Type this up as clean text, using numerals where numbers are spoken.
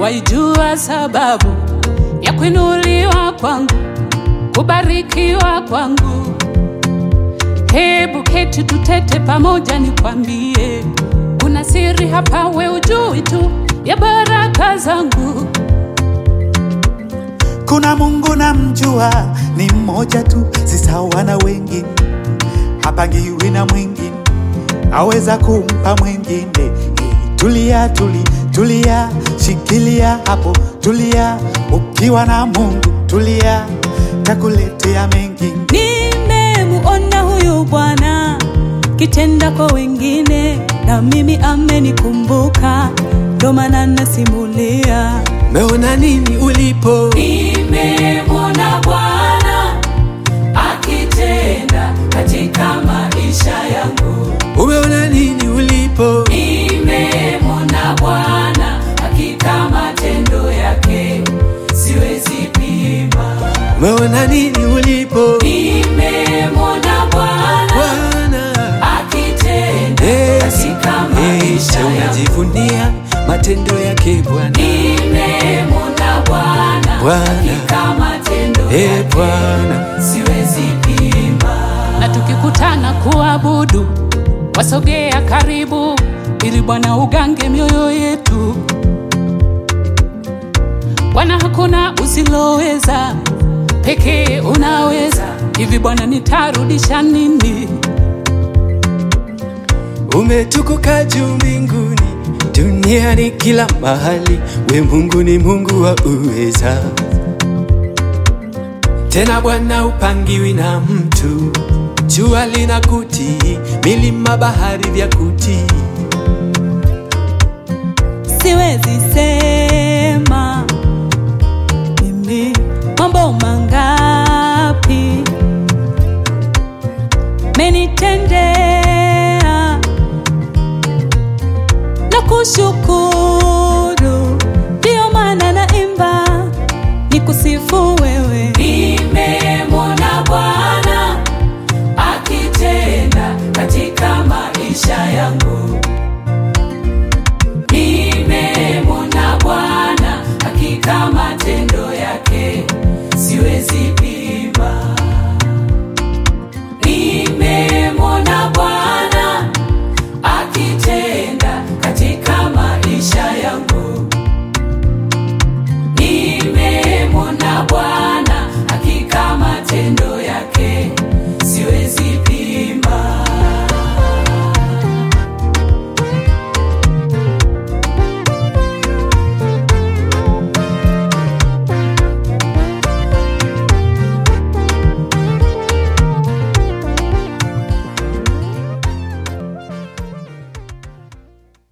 waijua sababu ya kuinuliwa kwangu, kubarikiwa kwangu. Hebu keti tutete pamoja nikwambie, kuna siri hapa we ujui tu ya baraka zangu. Kuna Mungu namjua, ni mmoja tu, si sawa na wengine. Hapangiwi na mwingine, aweza kumpa mwingine. Tulia, tulia, shikilia hapo, tulia. Ukiwa na Mungu, tulia, takuletea mengi. Nimemuona huyu Bwana kitenda kwa wengine, na mimi amenikumbuka, ndo maana nasimulia. Umeona nini ulipo? Nimemuona Bwana akitenda katika maisha yangu. Umeona nini ulipo? Nimemuona Bwana hakika matendo yake siwezi pima. Umeona nini ulipo? Nimemuona Bwana akitenda katika maisha yangu. Unajivunia matendo yake Bwana. Nimemuona Bwana hakika matendo yake Bwana siwezi pima. Na tukikutana kuabudu, wasogea karibu ili Bwana ugange mioyo yetu. Bwana hakuna usiloweza, pekee unaweza. Hivi Bwana nitarudisha nini? umetukuka juu mbinguni, duniani kila mahali. We Mungu ni Mungu wa uweza, tena Bwana upangiwi na mtu. Jua linakutii, milima bahari vya kutii. Siwezi sema mimi mambo mangapi menitendea, na kushukuru, ndio maana naimba nikusifu wewe.